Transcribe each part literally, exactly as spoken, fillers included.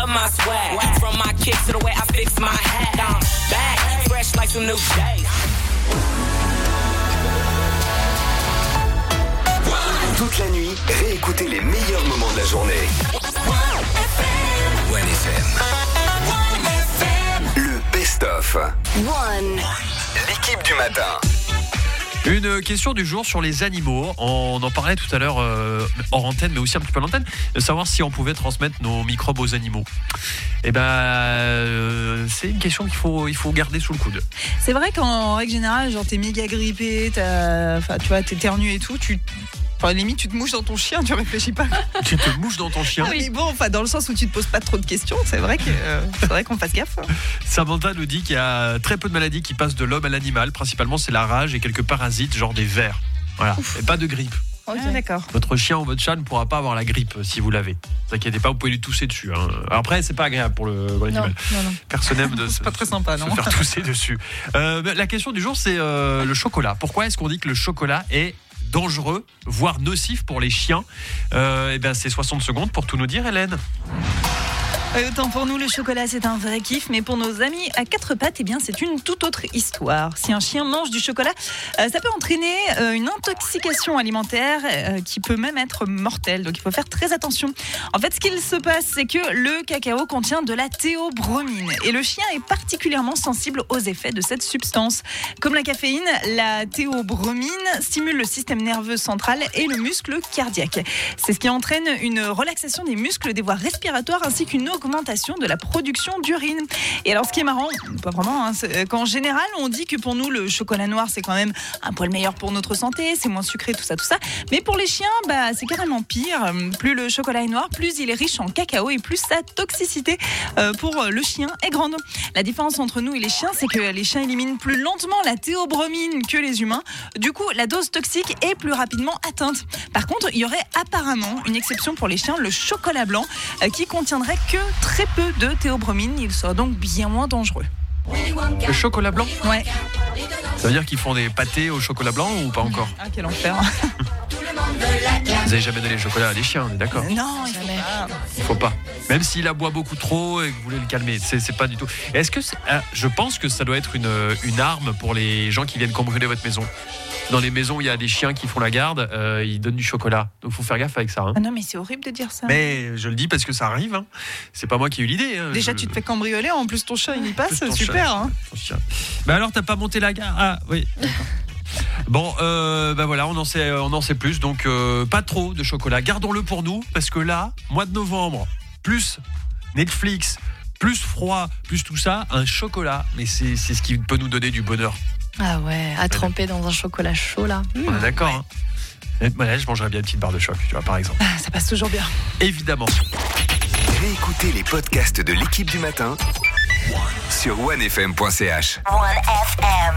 my swag. From my kicks to the way I fix my hat. I'm back, fresh like some new days. Toute la nuit, réécoutez les meilleurs moments de la journée. One F M. Le best-of. One. L'équipe du matin. Une question du jour sur les animaux. On en parlait tout à l'heure euh, hors antenne, mais aussi un petit peu à l'antenne, de savoir si on pouvait transmettre nos microbes aux animaux. Eh ben, euh, c'est une question qu'il faut, il faut garder sous le coude. C'est vrai qu'en règle générale, genre t'es méga grippé, t'as, enfin, tu vois, t'éternues et tout, tu... Enfin, limite, tu te mouches dans ton chien, tu réfléchis pas. Tu te mouches dans ton chien. Ah oui, bon, enfin, dans le sens où tu te poses pas trop de questions, c'est vrai que, euh, c'est vrai qu'on fasse gaffe. Samantha nous dit qu'il y a très peu de maladies qui passent de l'homme à l'animal. Principalement, c'est la rage et quelques parasites, genre des vers. Voilà, et pas de grippe. Okay. Ah, d'accord. Votre chien ou votre chat ne pourra pas avoir la grippe si vous l'avez. Ne vous inquiétez pas, vous pouvez lui tousser dessus. Hein. Après, c'est pas agréable pour, le, pour l'animal. Non, non, non. Personne n'aime de c'est se, pas très sympa, non. se faire tousser dessus. Euh, la question du jour, c'est euh, le chocolat. Pourquoi est-ce qu'on dit que le chocolat est dangereux, voire nocif pour les chiens? euh, Et bien, c'est soixante secondes pour tout nous dire, Hélène. Euh, autant pour nous, le chocolat, c'est un vrai kiff, mais pour nos amis à quatre pattes, eh bien, c'est une toute autre histoire. Si un chien mange du chocolat, euh, ça peut entraîner euh, une intoxication alimentaire euh, qui peut même être mortelle. Donc, il faut faire très attention. En fait, ce qu'il se passe, c'est que le cacao contient de la théobromine et le chien est particulièrement sensible aux effets de cette substance. Comme la caféine, la théobromine stimule le système nerveux central et le muscle cardiaque. C'est ce qui entraîne une relaxation des muscles, des voies respiratoires ainsi qu'une augmentation de la production d'urine. Et alors, ce qui est marrant, pas vraiment, hein, c'est qu'en général, on dit que pour nous, le chocolat noir, c'est quand même un poil meilleur pour notre santé, c'est moins sucré, tout ça, tout ça. Mais pour les chiens, bah, c'est carrément pire. Plus le chocolat est noir, plus il est riche en cacao et plus sa toxicité euh, pour le chien est grande. La différence entre nous et les chiens, c'est que les chiens éliminent plus lentement la théobromine que les humains. Du coup, la dose toxique est plus rapidement atteinte. Par contre, il y aurait apparemment une exception pour les chiens, le chocolat blanc, euh, qui contiendrait que très peu de théobromine, il sera donc bien moins dangereux. Le chocolat blanc ? Ouais. Ça veut dire qu'ils font des pâtés au chocolat blanc ou pas encore ? Ah, quel enfer. Vous n'avez jamais donné le chocolat à des chiens, on est d'accord ? Non, jamais. Il faut pas. Même s'il aboie beaucoup trop et que vous voulez le calmer, c'est, c'est pas du tout. Est-ce que c'est, ah, je pense que ça doit être une, une arme pour les gens qui viennent cambrioler votre maison. Dans les maisons où il y a des chiens qui font la garde, euh, ils donnent du chocolat. Donc il faut faire gaffe avec ça. Hein. Ah non, mais c'est horrible de dire ça. Mais je le dis parce que ça arrive. Hein. C'est pas moi qui ai eu l'idée. Hein. Déjà, je... tu te fais cambrioler, en plus ton chat il y passe, super. Chat, hein. Chien. Bah alors, t'as pas monté la garde ? Ah oui. Bon, euh, bah voilà, on en sait, on en sait plus. Donc euh, pas trop de chocolat. Gardons-le pour nous parce que là, mois de novembre, plus Netflix, plus froid, plus tout ça, un chocolat. Mais c'est, c'est ce qui peut nous donner du bonheur. Ah ouais, à tremper dans un chocolat chaud là. Mmh. On est d'accord. Ouais. Hein. Ouais, je mangerais bien une petite barre de choc, tu vois, par exemple. Ah, ça passe toujours bien. Évidemment. Réécoutez les podcasts de l'équipe du matin sur one f m point c h. one F M.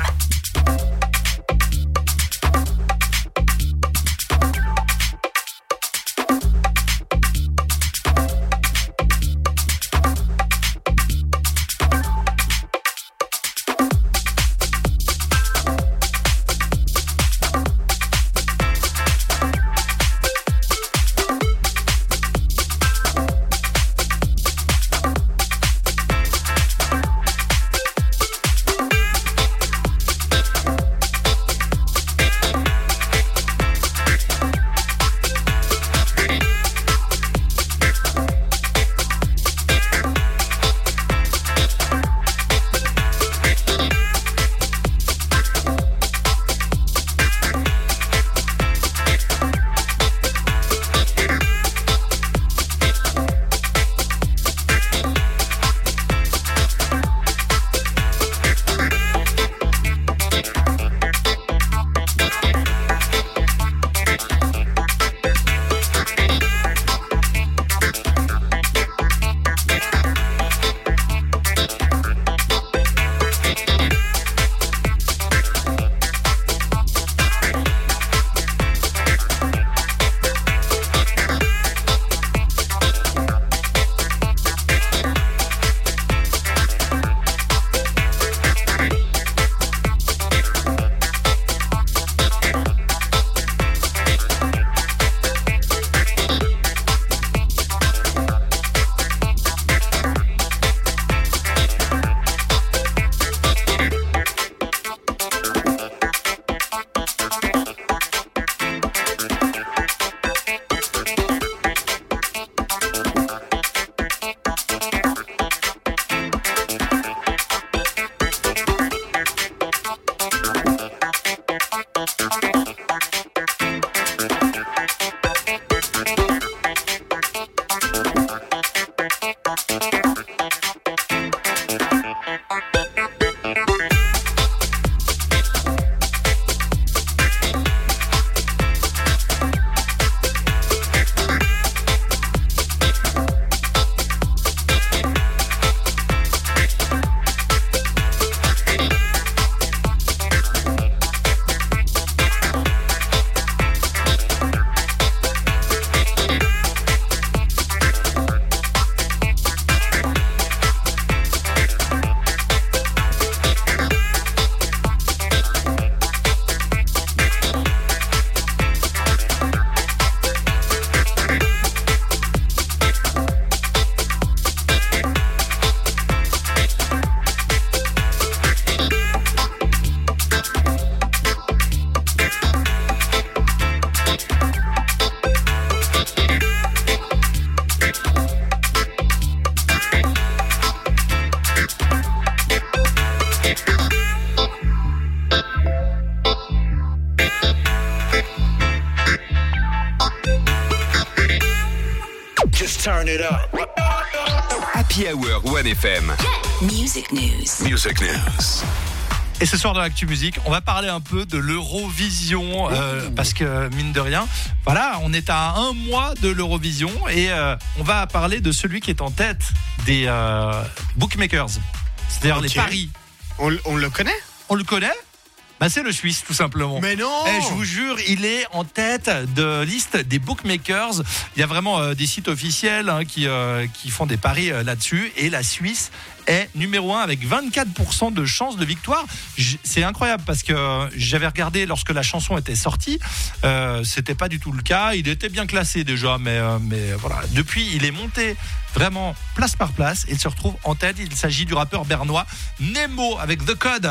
Happy Hour One F M. Music News. Music News. Et ce soir dans l'Actu Musique, on va parler un peu de l'Eurovision euh, parce que mine de rien, voilà, on est à un mois de l'Eurovision et euh, on va parler de celui qui est en tête des euh, bookmakers, c'est-à-dire Ok. les paris. On, on le connaît? On le connaît? Bah c'est le Suisse tout simplement. Mais non. Eh, je vous jure, il est en tête de liste des bookmakers. Il y a vraiment euh, des sites officiels hein, qui, euh, qui font des paris euh, là-dessus. Et la Suisse est numéro un avec vingt-quatre pour cent de chances de victoire. J- C'est incroyable parce que euh, j'avais regardé lorsque la chanson était sortie. Euh, c'était pas du tout le cas. Il était bien classé déjà, mais, euh, mais voilà. Depuis, il est monté vraiment place par place et il se retrouve en tête. Il s'agit du rappeur bernois Nemo avec The Code.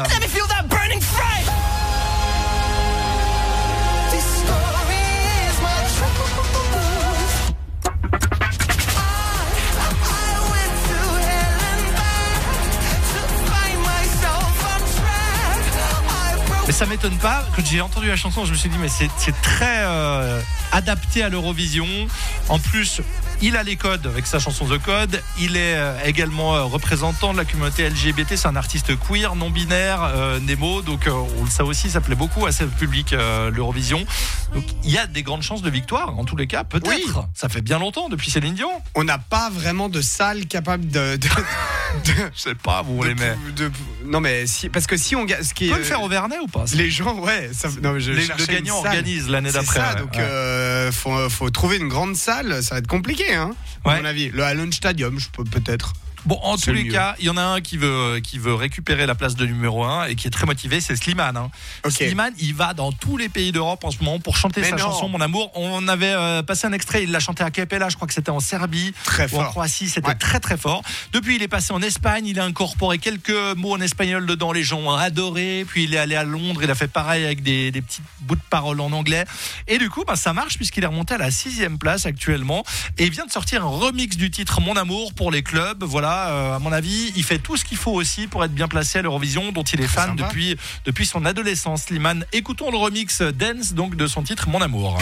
Mais ça m'étonne pas, quand j'ai entendu la chanson, je me suis dit mais c'est, c'est très euh, adapté à l'Eurovision. En plus, il a les codes avec sa chanson The Code. Il est euh, également euh, représentant de la communauté L G B T. C'est un artiste queer, non binaire, euh, Nemo. Donc euh, on le sait aussi, ça plaît beaucoup à ce public euh, l'Eurovision. Donc il y a des grandes chances de victoire. En tous les cas, peut-être. Oui. Ça fait bien longtemps depuis Céline Dion. On n'a pas vraiment de salle capable de. de, de Je sais pas, vous de- les mettez. de- non mais si, parce que si on gagne, ce qui On est peut le faire au Vernet ou pas ça? les gens, ouais. Ça, non, mais je Les- cherchais le gagnant une salle. organise l'année C'est d'après. ça, ouais. donc Ouais. euh, faut, faut trouver une grande salle. Ça va être compliqué, hein. À Ouais. mon avis, le Hallen Stadium, je peux peut-être. Bon, en C'est tous le les mieux. cas, il y en a un qui veut, qui veut récupérer la place de numéro un et qui est très motivé, c'est Slimane. Hein. Ok. Slimane, il va dans tous les pays d'Europe en ce moment pour chanter Mais sa non. chanson Mon Amour. On avait euh, passé un extrait, il l'a chanté à Capella, je crois que c'était en Serbie Très ou en fort. Croatie, c'était Ouais. très très fort. Depuis, il est passé en Espagne, il a incorporé quelques mots en espagnol dedans, les gens ont adoré. Puis il est allé à Londres, il a fait pareil avec des, des petits bouts de paroles en anglais. Et du coup, bah, ça marche puisqu'il est remonté à la sixième place actuellement et il vient de sortir un remix du titre Mon Amour pour les clubs. Voilà, euh, à mon avis, il fait tout ce qu'il faut aussi pour être bien placé à l'Eurovision, dont il est Très fan sympa. depuis, depuis son adolescence. Slimane, écoutons le remix dance donc de son titre Mon Amour.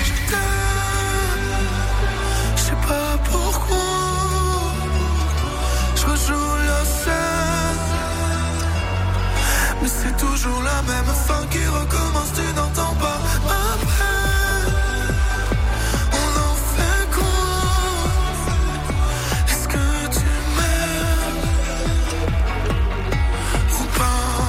Je sais pas pourquoi je rejoue la scène, mais c'est toujours la même fin qui recommence, tu n'entends pas après. On en fait quoi? Est-ce que tu m'aimes ou pas?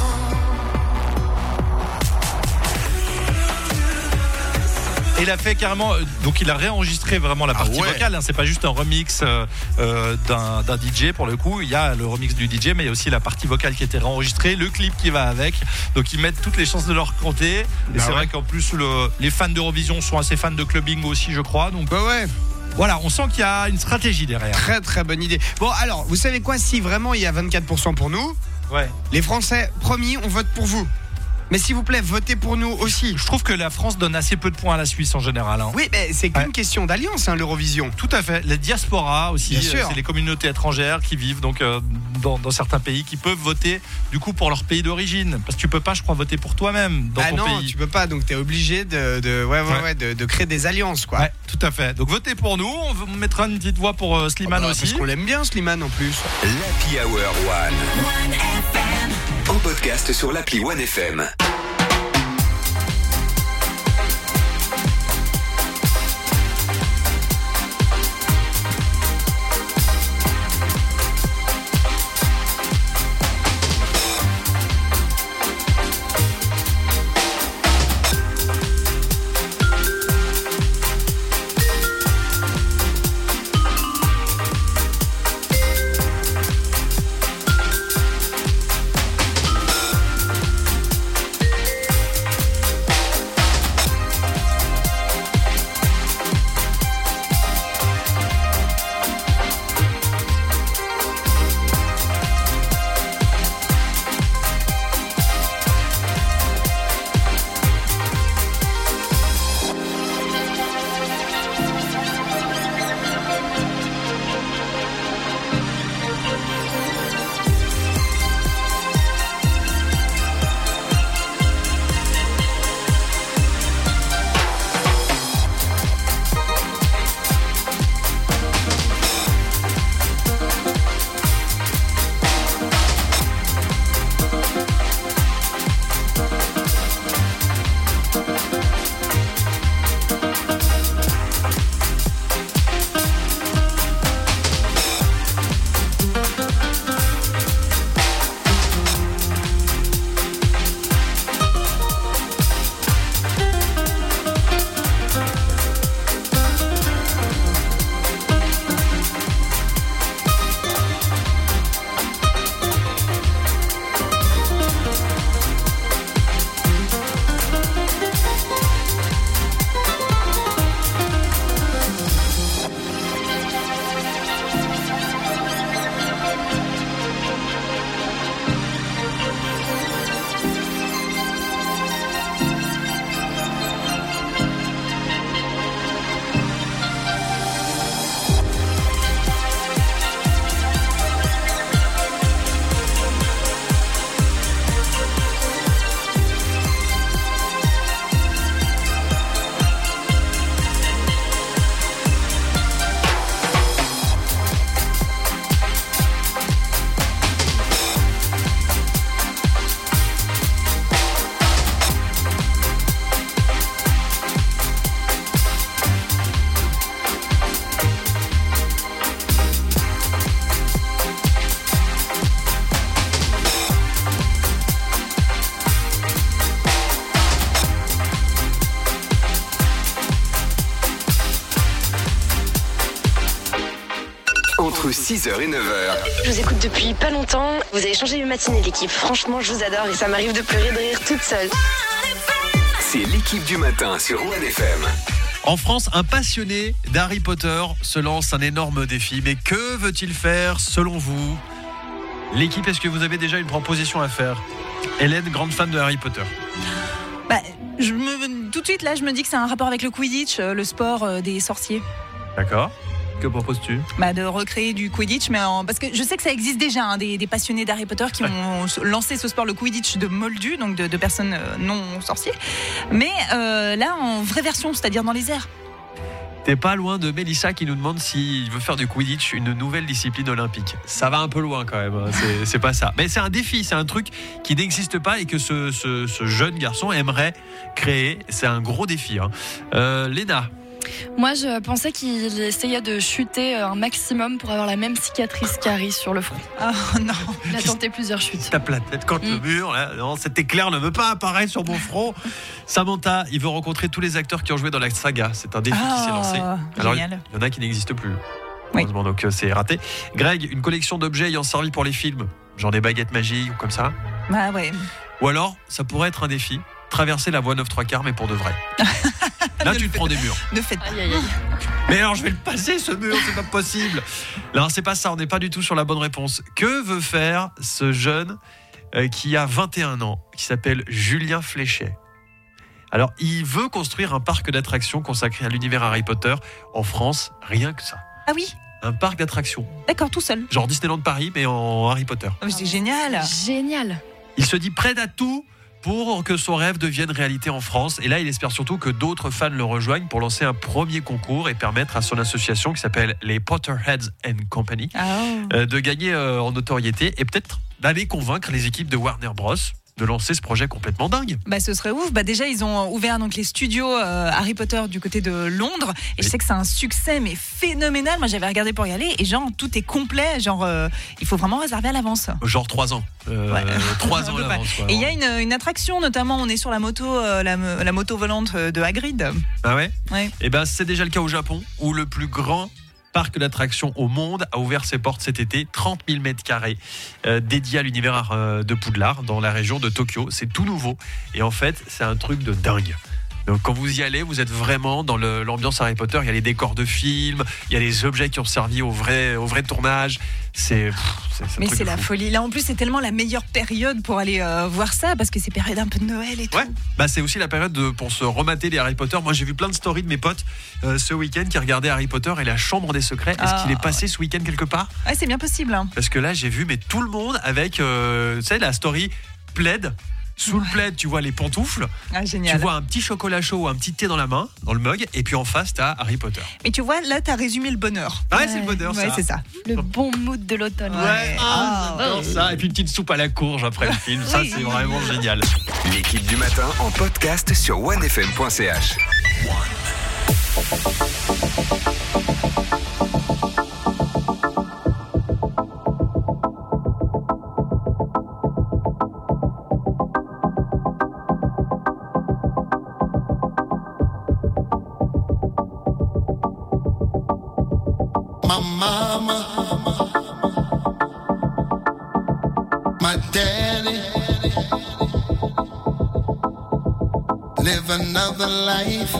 Et il a fait carrément, euh, donc il a réenregistré vraiment la Ah partie ouais. vocale. Hein, c'est pas juste un remix euh, euh, d'un, d'un D J pour le coup. Il y a le remix du D J, mais il y a aussi la partie vocale qui a été réenregistrée, le clip qui va avec. Donc ils mettent toutes les chances de leur côté. Et Bah c'est ouais. vrai qu'en plus le, les fans d'Eurovision sont assez fans de clubbing aussi, je crois. Donc Ouais, ouais. voilà, on sent qu'il y a une stratégie derrière. Très très bonne idée. Bon, alors, vous savez quoi? Si vraiment il y a vingt-quatre pour cent pour nous, Ouais. les Français, promis, on vote pour vous. Mais s'il vous plaît, votez pour nous aussi. Je trouve que la France donne assez peu de points à la Suisse en général. Hein. Oui, mais c'est qu'une Ouais. question d'alliance, hein, l'Eurovision. Tout à fait. La diaspora aussi, Bien sûr. euh, c'est les communautés étrangères qui vivent donc euh, dans, dans certains pays qui peuvent voter du coup pour leur pays d'origine. Parce que tu peux pas, je crois, voter pour toi-même dans Ah ton non, pays. tu peux pas, donc t'es obligé de, de, ouais, ouais, Ouais. ouais, de, de créer des alliances, quoi. Ouais, tout à fait. Donc votez pour nous. On v- on mettra une petite voix pour euh, Slimane Ah bah, aussi. Parce qu'on l'aime bien, Slimane, en plus. l'Happy Hour One. En podcast sur l'appli One F M. Entre six heures et neuf heures. Je vous écoute depuis pas longtemps. Vous avez changé mes matinées, l'équipe. Franchement, je vous adore et ça m'arrive de pleurer de rire toute seule. C'est l'équipe du matin sur One F M. En France, un passionné d'Harry Potter se lance un énorme défi. Mais que veut-il faire selon vous? L'équipe, est-ce que vous avez déjà une proposition à faire? Hélène, grande fan de Harry Potter. Bah, je me, tout de suite, là, je me dis que c'est un rapport avec le Quidditch, euh, le sport euh, des sorciers. D'accord. Que proposes-tu? Bah, de recréer du Quidditch, mais en, parce que je sais que ça existe déjà, hein, des, des passionnés d'Harry Potter qui ont lancé ce sport, le Quidditch de Moldus, donc de, de personnes euh, non sorciers. Mais euh, là, en vraie version, c'est-à-dire dans les airs. T'es pas loin de Mélissa qui nous demande s'il veut faire du Quidditch une nouvelle discipline olympique. Ça va un peu loin quand même, hein. c'est, c'est pas ça. Mais c'est un défi, c'est un truc qui n'existe pas et que ce, ce, ce jeune garçon aimerait créer. C'est un gros défi. Hein. Euh, Léna. Moi, je pensais qu'il essayait de chuter un maximum pour avoir la même cicatrice qu'Harry sur le front. Oh non. Il a tenté plusieurs chutes. Tape la tête contre mm. le mur. Là. Non, cet éclair ne veut pas apparaître sur mon front. Samantha, il veut rencontrer tous les acteurs qui ont joué dans la saga. C'est un défi oh, qui s'est lancé. Alors, génial. il y en a qui n'existent plus. Oui. Heureusement, donc c'est raté. Greg, une collection d'objets ayant servi pour les films, genre des baguettes magiques ou comme ça. Bah ouais. Ou alors, ça pourrait être un défi, traverser la voie neuf trois quarts, mais pour de vrai. Là, tu te prends des murs. Ne faites pas. Aïe, aïe, aïe. Mais alors, je vais le passer, ce mur, c'est pas possible. Non, c'est pas ça, on n'est pas du tout sur la bonne réponse. Que veut faire ce jeune euh, qui a vingt et un ans, qui s'appelle Julien Fléchet. Alors, il veut construire un parc d'attractions consacré à l'univers Harry Potter en France, rien que ça. Ah oui, Un parc d'attractions, d'accord, tout seul. genre Disneyland Paris, mais en Harry Potter. Oh, c'est génial. Génial. Il se dit prêt à tout pour que son rêve devienne réalité en France. Et là, il espère surtout que d'autres fans le rejoignent pour lancer un premier concours et permettre à son association, qui s'appelle les Potterheads and Company, Ah. euh, de gagner euh, en notoriété et peut-être d'aller convaincre les équipes de Warner Bros. De lancer ce projet complètement dingue. Bah, ce serait ouf. Bah, déjà, ils ont ouvert donc, les studios euh, Harry Potter du côté de Londres. Et Oui. je sais que c'est un succès, mais phénoménal. Moi, j'avais regardé pour y aller. Et genre, tout est complet. Genre, euh, il faut vraiment réserver à l'avance. Genre trois ans. Euh, Ouais. trois ans Un peu à l'avance. quoi. Et il y a une, une attraction, notamment, on est sur la moto, euh, la, la moto volante de Hagrid. Ah ouais. Ouais. Et ben c'est déjà le cas au Japon, où le plus grand parc d'attractions au monde a ouvert ses portes cet été, trente mille mètres carrés, euh, dédié à l'univers euh, de Poudlard dans la région de Tokyo. C'est tout nouveau et en fait c'est un truc de dingue. Donc quand vous y allez, vous êtes vraiment dans le- l'ambiance Harry Potter. Il y a les décors de films, il y a les objets qui ont servi au vrai, au vrai tournage. C'est, pff, c'est, c'est un Mais truc c'est de la fou. folie. Là, en plus, c'est tellement la meilleure période pour aller euh, voir ça, parce que c'est période un peu de Noël et tout. Ouais, bah c'est aussi la période de, pour se remater les Harry Potter. Moi j'ai vu plein de stories de mes potes euh, ce week-end qui regardaient Harry Potter et la Chambre des Secrets. Est-ce Ah. qu'il est passé ce week-end quelque part? Ouais, c'est bien possible. Hein. Parce que là, j'ai vu mais tout le monde avec, euh, tu sais, la story plaid. Sous le plaid, tu vois les pantoufles. Ah, génial. Tu vois un petit chocolat chaud ou un petit thé dans la main, dans le mug. Et puis en face, t'as Harry Potter. Mais tu vois, là, t'as résumé le bonheur. Ah ouais, c'est le bonheur, Ouais, ça. c'est ça. Le bon mood de l'automne. Ouais, ah, Ah, j'adore ça. Et puis une petite soupe à la courge après le film. Ça, Oui. c'est vraiment génial. L'équipe du matin en podcast sur one f m point c h. My mama, my daddy, live another life.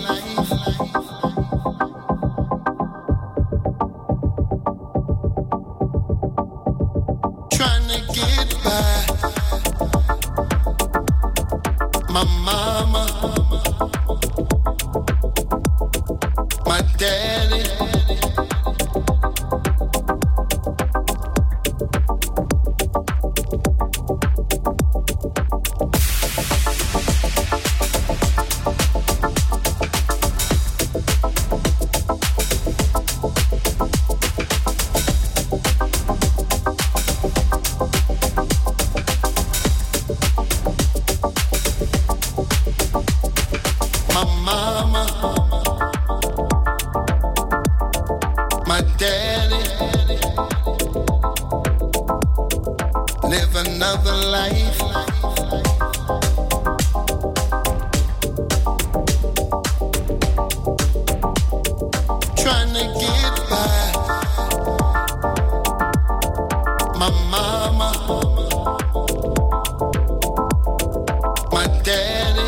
Trying to get by. My mama, my daddy. My mama, my daddy, live another life. Trying to get by. My mama, my daddy.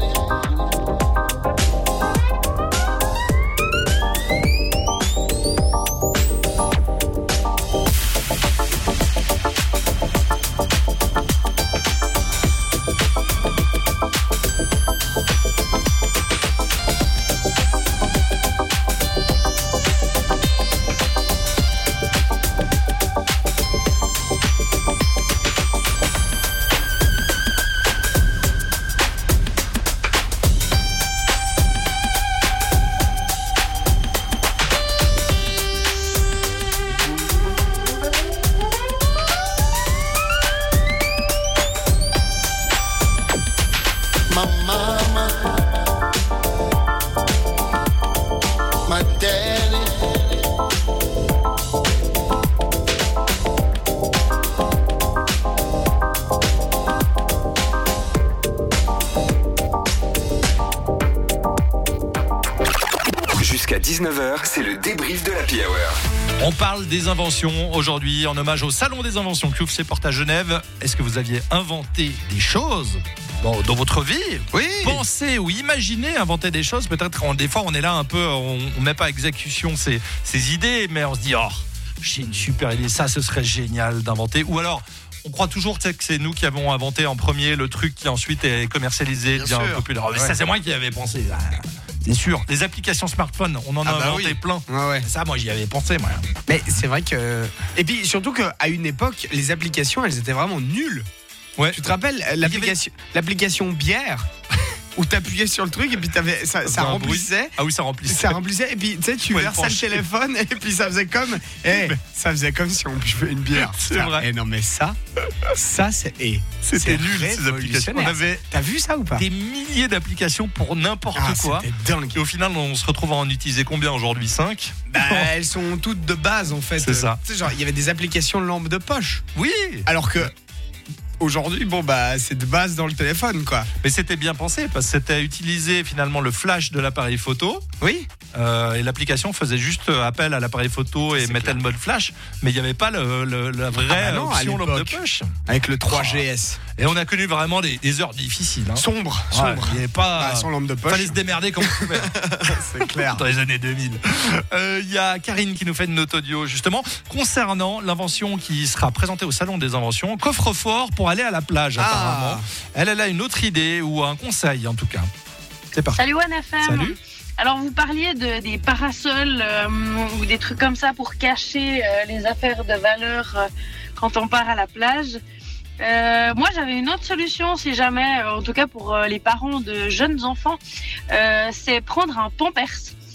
My mama, my daddy. Jusqu'à dix-neuf heures, c'est le débrief de l'Happy Hour. On parle des inventions aujourd'hui en hommage au Salon des inventions qui ouvre ses portes à Genève. Est-ce que vous aviez inventé des choses dans, dans votre vie? Oui. Pensez ou imaginez inventer des choses. Peut-être on- des fois on est là un peu, on ne met pas à exécution ses, ses idées, mais on se dit oh j'ai une super idée, ça ce serait génial d'inventer. Ou alors on croit toujours que c'est nous qui avons inventé en premier le truc qui ensuite est commercialisé, devient populaire. Mais ouais. Ça, c'est moi qui y avais pensé. C'est sûr. Les applications smartphone, on en a ah bah inventé oui. plein. Ouais, ouais. Ça, moi, j'y avais pensé, moi. Mais c'est vrai que. Et puis surtout qu'à une époque, les applications, elles étaient vraiment nulles. Ouais. Tu te rappelles l'application, avait... l'application bière où t'appuyais sur le truc et puis t'avais, ça, ça remplissait. Ah oui, ça remplissait. Ça remplissait et puis tu sais, tu ouais, versais le téléphone et puis ça faisait comme, hey, ça faisait comme si on buvait une bière. C'est ça, vrai. Et non mais ça, ça c'est, hey, c'était nul ces applications. On avait, t'as vu ça ou pas? Des milliers d'applications pour n'importe ah, quoi. C'était dingue. Et au final, on se retrouve à en utiliser combien aujourd'hui? Cinq. Bah, elles sont toutes de base en fait. C'est ça. Tu sais, genre, il y avait des applications lampe de poche. Oui. Alors que aujourd'hui, bon bah c'est de base dans le téléphone quoi. Mais c'était bien pensé parce que c'était utiliser finalement le flash de l'appareil photo. Oui. Euh, et l'application faisait juste appel à l'appareil photo et c'est mettait clair. Le mode flash, mais il n'y avait pas le, le, la vraie ah bah non, option lampe de poche. Avec le trois G S. Et on a connu vraiment des, des heures difficiles. Hein. Sombre, ouais, sombre. Il n'y avait pas. Bah, sans lampe de poche. Fallait se démerder comme on pouvait. C'est clair. Dans les années deux mille. Il euh, y a Karine qui nous fait une note audio justement concernant l'invention qui sera présentée au Salon des Inventions, coffre-fort pour aller à la plage. Ah. Apparemment. Elle, elle a une autre idée ou un conseil en tout cas. C'est parti. Salut one F M. Salut. Alors vous parliez de, des parasols euh, ou des trucs comme ça pour cacher euh, les affaires de valeur euh, quand on part à la plage. Euh, moi j'avais une autre solution si jamais, euh, en tout cas pour euh, les parents de jeunes enfants, euh, c'est prendre un Pampers.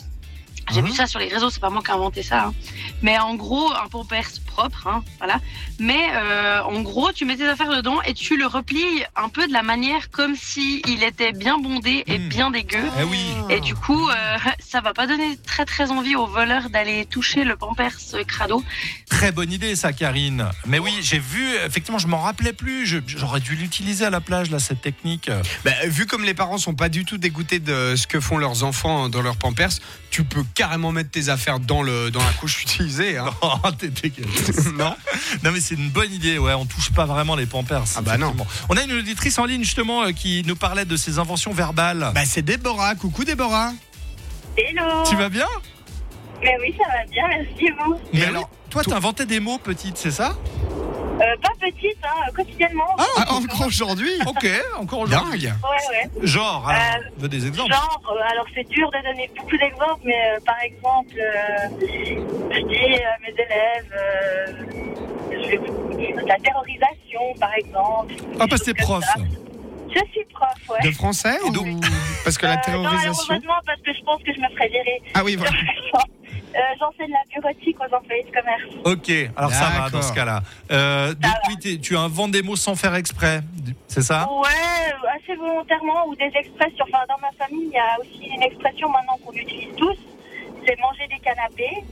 J'ai mmh. vu ça sur les réseaux, c'est pas moi qui ai inventé ça. Hein. Mais en gros, un Pampers propre, hein, voilà. Mais euh, en gros, tu mets tes affaires dedans et tu le replies un peu de la manière comme si il était bien bondé et mmh. bien dégueu. Eh oui. Et du coup, euh, ça va pas donner très très envie aux voleurs d'aller toucher le Pampers crado. Très bonne idée ça, Karine. Mais oui, j'ai vu, effectivement, je m'en rappelais plus. Je, j'aurais dû l'utiliser à la plage, là, cette technique. Bah, vu comme les parents sont pas du tout dégoûtés de ce que font leurs enfants dans leurs Pampers, tu peux carrément mettre tes affaires dans, le, dans la couche utilisée. Hein. Oh, t'es dégueulasse. Non, non, mais c'est une bonne idée. Ouais, on touche pas vraiment les Pampers. Ah bah non. On a une auditrice en ligne justement qui nous parlait de ses inventions verbales. Bah c'est Déborah. Coucou Déborah. Hello. Tu vas bien? Mais oui, ça va bien, merci vous. Mais, mais alors, toi, t'as inventé des mots petites, c'est ça? Euh, pas petite, hein, quotidiennement. Ah, ah encore aujourd'hui? Ok, encore aujourd'hui. Dingue. Ouais, ouais. Genre, alors, euh, veux des exemples? Genre, euh, alors c'est dur de donner beaucoup d'exemples, mais euh, par exemple, euh, je dis à mes élèves, euh, je vais de la terrorisation, par exemple. Ah, parce que t'es prof. Ça. Je suis prof, ouais. De français ou donc... Parce que la terrorisation. Euh, non, parce que je pense que je me ferais virer. Ah oui, voilà. Euh, j'enseigne la bureautique aux employés de commerce. Ok, alors D'accord. Ça va dans ce cas-là. Euh, depuis, tu inventes des mots sans faire exprès, c'est ça? Ouais, assez volontairement, ou des expressions. Enfin, dans ma famille, il y a aussi une expression maintenant qu'on utilise tous, c'est manger des canapés.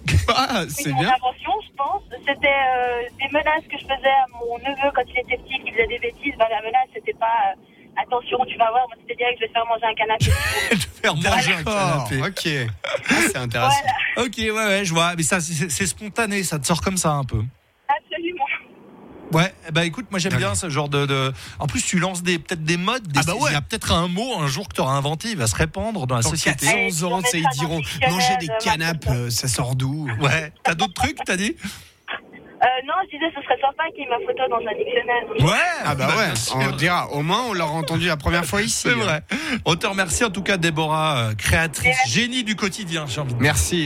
Ah, c'est, c'est mon bien. invention, je pense. C'était euh, des menaces que je faisais à mon neveu quand il était petit, qui faisait des bêtises. Ben, la menace, c'était pas... Euh, attention, tu vas voir, moi c'était direct, je vais te faire manger un canapé. te faire manger un canapé. Ok, ah, c'est intéressant. Voilà. Ok, ouais, ouais, je vois. Mais ça, c'est, c'est spontané, ça te sort comme ça un peu. Absolument. Ouais, bah écoute, moi j'aime D'accord. bien ce genre de, de. En plus, tu lances des, peut-être des modes. Des... Ah bah ouais. Il y a peut-être un mot un jour que tu auras inventé, il va se répandre dans la dans société. quatre cents ans, ils diront manger des canapes, euh, ça sort d'où? Ouais. T'as d'autres trucs, t'as dit? Euh, non, je disais, ce serait sympa qu'il y ait ma photo dans un dictionnaire. Ouais, ah bah, bah ouais, on dira, au moins on l'aura entendu la première fois ici. C'est vrai. On te remercie en tout cas, Déborah, créatrice, Merci. Génie du quotidien, j'ai envie de dire. Merci.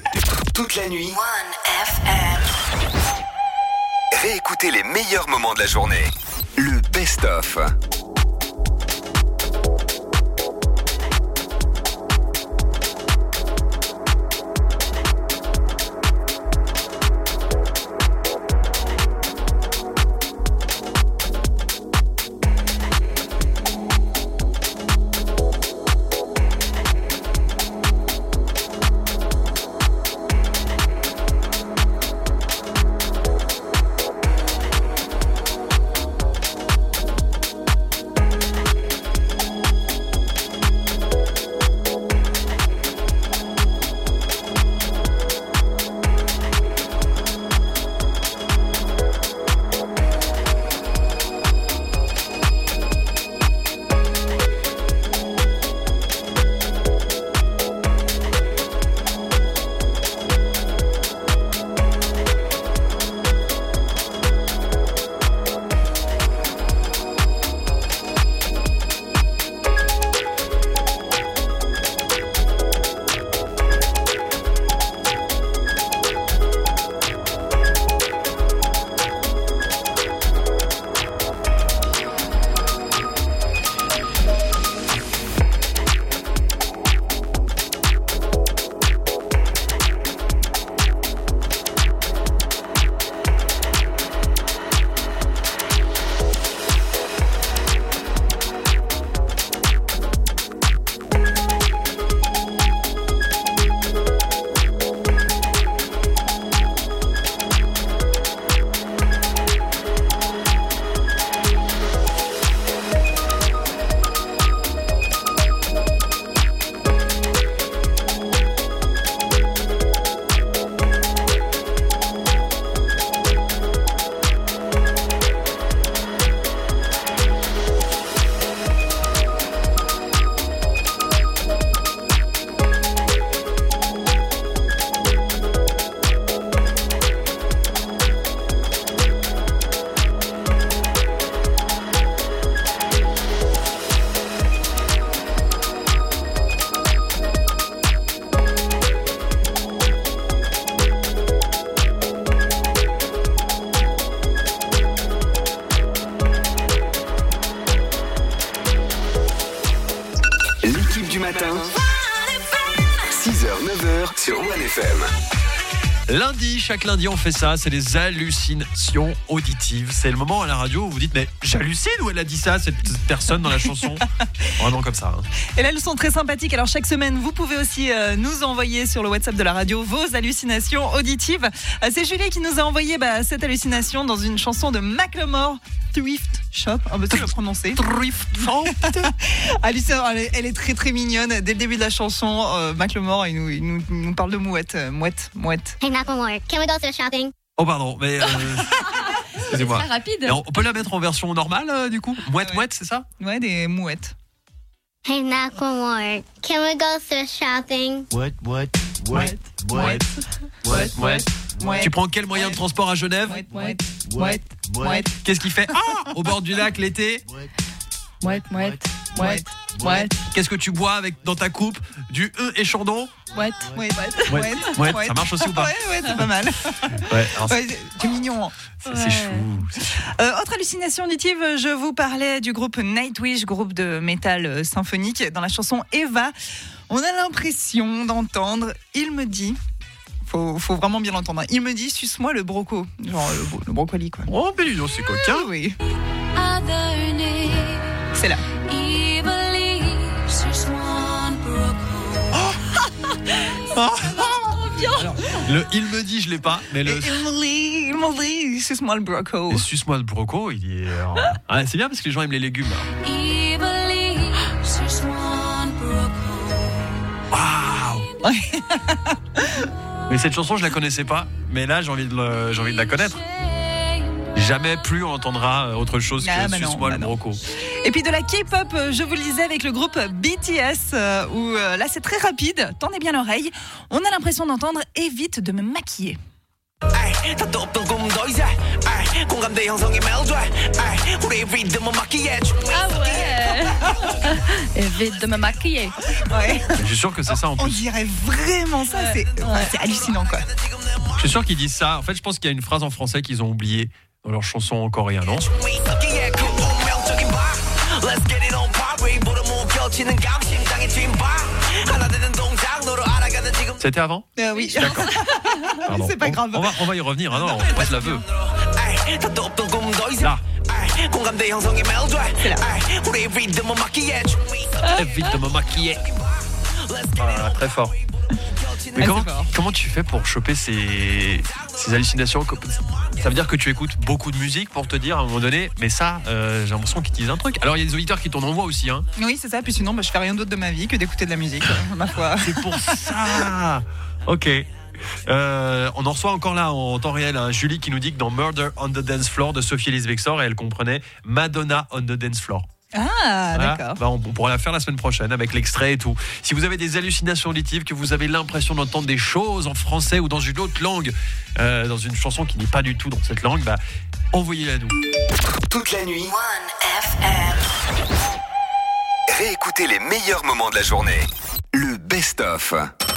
Toute la nuit, one F M. Réécoutez les meilleurs moments de la journée. Le best-of. du matin, six heures neuf heures sur One F M. Lundi, chaque lundi on fait ça, c'est les hallucinations auditives. C'est le moment à la radio où vous dites mais j'hallucine ou elle a dit ça cette personne dans la chanson. Vraiment comme ça. Hein. Et là elles sont très sympathiques. Alors chaque semaine vous pouvez aussi euh, nous envoyer sur le WhatsApp de la radio vos hallucinations auditives. Euh, c'est Julie qui nous a envoyé bah, cette hallucination dans une chanson de Macklemore, Thrift Shop. Ah bah tu l'as prononcé. Thrift Shop. Alice, elle est, elle est très très mignonne. Dès le début de la chanson, euh, Macklemore il nous, il nous, il nous parle de mouette, euh, mouette, mouette. Hey Macklemore, can we go to the shopping? Oh pardon, mais euh, excusez-moi. C'est très rapide. Et on peut la mettre en version normale euh, du coup. Mouette, ouais. Mouette, c'est ça? Ouais, des mouettes. Hey Macklemore, can we go to the shopping? Mouette, mouette, mouette, mouette, mouette, mouette. Ouais. Tu prends quel moyen ouais. de transport à Genève? Mouette, mouette, mouette, mouette. Qu'est-ce qu'il fait? Ah, au bord du lac l'été? Mouette, mouette, mouette, mouette. Qu'est-ce que tu bois avec dans ta coupe? Du E et Chandon? Mouette, mouette, mouette, mouette. Ça marche aussi ou pas? Ouais, ouais, c'est pas mal. Ouais, ouais, c'est mignon. C'est, ouais. c'est chou. C'est chou. Euh, autre hallucination auditive, je vous parlais du groupe Nightwish, groupe de métal symphonique. Dans la chanson Eva, on a l'impression d'entendre « Il me dit ». Faut, faut vraiment bien l'entendre. Il me dit, suce-moi le broco. Genre le, le brocoli, quoi. Oh, mais dis donc, c'est coquin. Oui. C'est là. Oh. Alors, le il me dit, je l'ai pas, mais le. Il me dit, il me dit, suce-moi le broco. Et suce-moi le broco, il est. Ah, c'est bien parce que les gens aiment les légumes. Waouh. Mais cette chanson, je la connaissais pas. Mais là, j'ai envie de, le, j'ai envie de la connaître. Jamais plus on entendra autre chose ah, que bah suce-moi bah le broco. Et puis de la K-pop, je vous le disais avec le groupe B T S, euh, où euh, là c'est très rapide. Tendez bien l'oreille. On a l'impression d'entendre « Évite de me maquiller ». Ah ouais. Évite de me maquiller. Ouais. Je suis sûr que c'est ça en plus. On dirait vraiment ça. C'est, ouais. c'est hallucinant quoi. Je suis sûr qu'ils disent ça. En fait, je pense qu'il y a une phrase en français qu'ils ont oubliée dans leur chanson en coréen, non? C'était avant? euh, Oui. D'accord. Pardon. C'est pas grave. On, on, va, on va y revenir. Ah non, on passe la veut. Là. C'est là. Évite de me maquiller. Ah, très fort. Mais ah, comment, fort. comment tu fais pour choper ces, ces hallucinations? Ça veut dire que tu écoutes beaucoup de musique pour te dire à un moment donné, mais ça, euh, j'ai l'impression qu'ils te disent un truc. Alors il y a des auditeurs qui t'en envoient aussi. Hein. Oui, c'est ça. Puis sinon, bah, je fais rien d'autre de ma vie que d'écouter de la musique, ma foi. C'est pour ça. Ok. Euh, on en reçoit encore là en temps réel hein, Julie qui nous dit que dans Murder on the Dance Floor de Sophie Elise Bextor, elle comprenait Madonna on the Dance Floor. Ah, voilà. d'accord. Bah, on, on pourra la faire la semaine prochaine avec l'extrait et tout. Si vous avez des hallucinations auditives, que vous avez l'impression d'entendre des choses en français ou dans une autre langue, euh, dans une chanson qui n'est pas du tout dans cette langue, bah, envoyez-la nous. Toute la nuit, One F M. Réécoutez les meilleurs moments de la journée. Le best-of.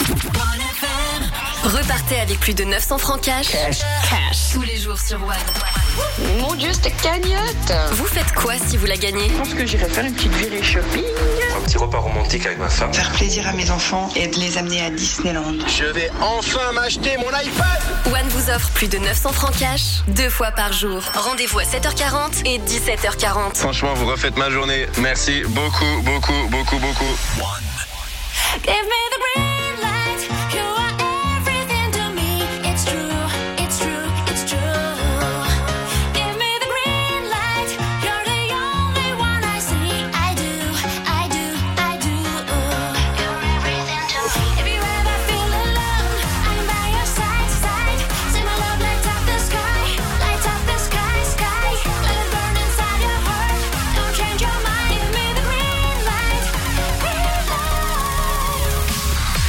Repartez avec plus de neuf cents francs cash. Cash. Cash. Tous les jours sur One. Mon Dieu, c'était cagnotte. Vous faites quoi si vous la gagnez? Je pense que j'irai faire une petite virée shopping. Un petit repas romantique avec ma femme. Faire plaisir à mes enfants et de les amener à Disneyland. Je vais enfin m'acheter mon iPad. One vous offre plus de neuf cents francs cash, deux fois par jour. Rendez-vous à sept heures quarante et dix-sept heures quarante. Franchement, vous refaites ma journée. Merci beaucoup, beaucoup, beaucoup, beaucoup. One. Give me the green light. You are everything to me. It's true, it's true, it's true. Give me the green light. You're the only one I see. I do, I do, I do. You're everything to me. If you ever feel alone, I'm by your side, side. See my love light up the sky, light up the sky, sky. Let it burn inside your heart. Don't change your mind. Give me the green light, green light.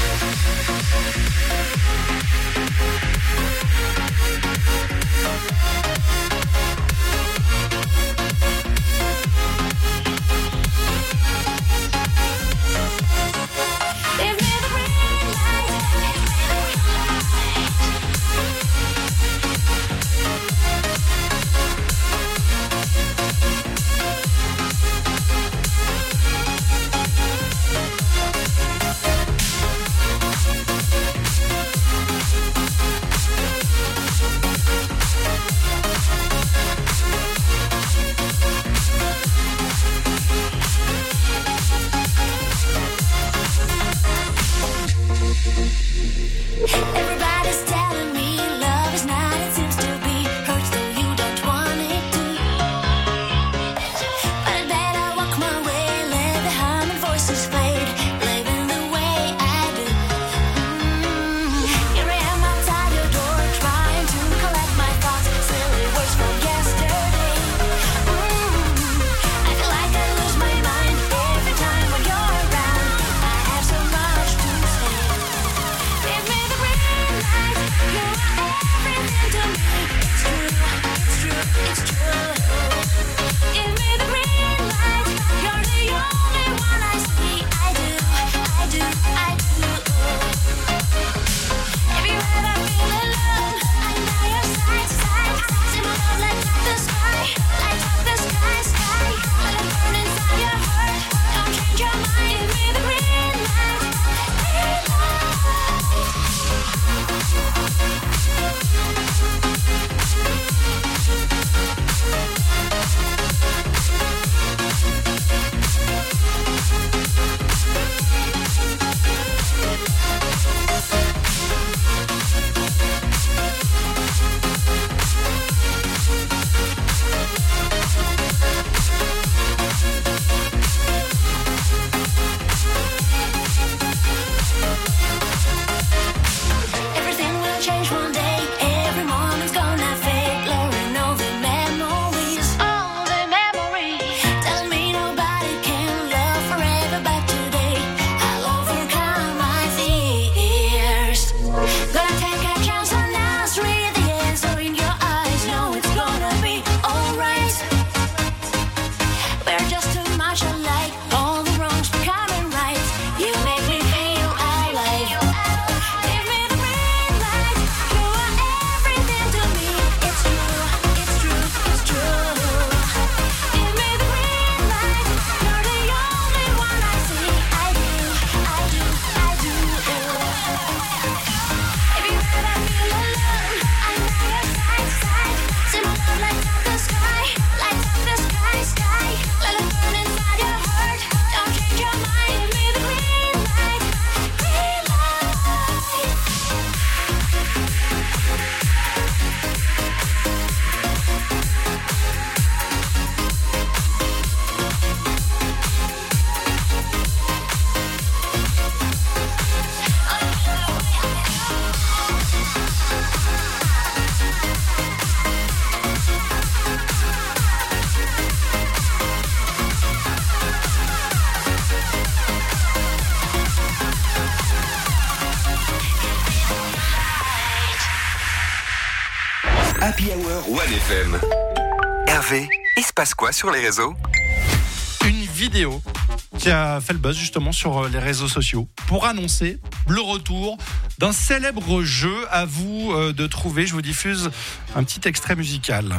One F M. Hervé, il se passe quoi sur les réseaux? Une vidéo qui a fait le buzz justement sur les réseaux sociaux pour annoncer le retour d'un célèbre jeu. À vous euh, de trouver. Je vous diffuse un petit extrait musical.